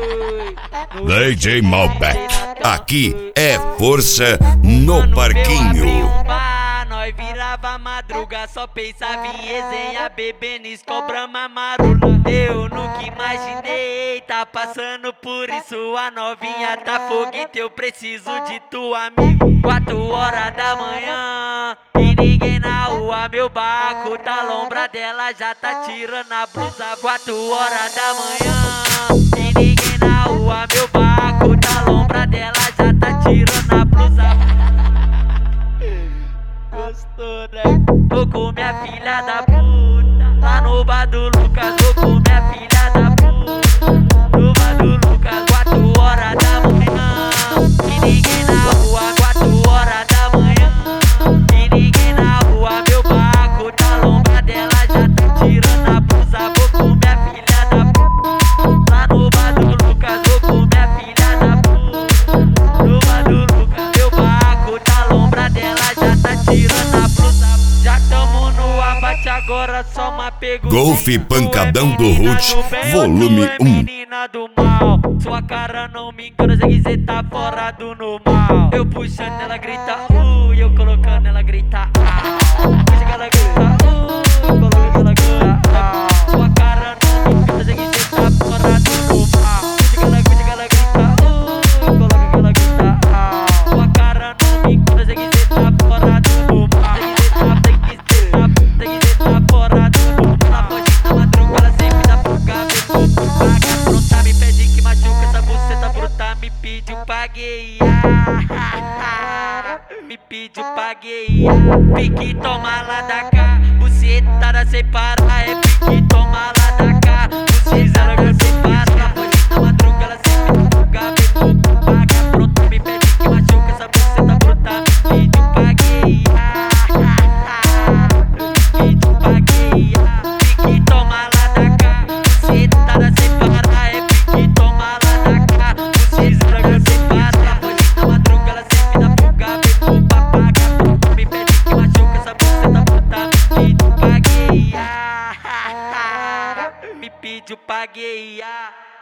DJ Malbec, aqui é força no parquinho. Nós virava madruga, só pensava em resenha, bebendo, escobrama amarula. Eu nunca imaginei tá passando por isso. A novinha tá foguete, eu preciso de tua amiga. 4 horas da manhã e ninguém na rua, meu barco tá lombra dela, já tá tirando a blusa. 4 horas da manhã e ninguém na rua, meu barco tá lombra dela, já tá tirando a blusa. Gostou, né? Tô com minha filha da puta lá no bar do Lucas. Tô com minha filha da puta no bar do Lucas. 4 horas da manhã e ninguém na rua. 4 horas da manhã e ninguém na rua. Meu barco tá lombra dela, já tá tirando a blusa. Vou com minha filha da puta lá no bar do Lucas. Vou com minha filha da puta no bar do Lucas. Meu barco tá lombra dela, já tá tirando a blusa. Já tamo no abate agora, só uma pergunta. Golfe Pancadão do Roots, volume 1. Menina do mal, sua cara não me engana, sei que cê tá fora do normal. Eu puxando ela grita, e eu colocando ela grita, puxa que ela grita, colocando ela grita, sua cara não me engana, sei que cê tá fora do normal. Puxa que ela grita, coloca que ela grita, sua cara não me engana, sei que cê tá fora do normal. Sei que cê tá fora do normal. Na foge na madruga, ela sempre dá fuga, paga pronta, me pede que machuca essa buceta bruta, me pediu paguei, me pediu paguei, pique toma lá da cá, bucetada sem parar, é pique toma lá da cá, bucetada sem parar. Na foge na madruga, ela sempre dá fuga, paga pronta, me pede que machuca essa buceta bruta, me pediu paguei, me pediu paguei, pique toma lá da cá, bucetada sem parar, é pique toma lá da cá, bucetada sem parar. Na foge na madruga, ela sempre dá fuga, paga pronta, me pede que machuca essa buceta bruta, me pediu paguei, me pediu paguei.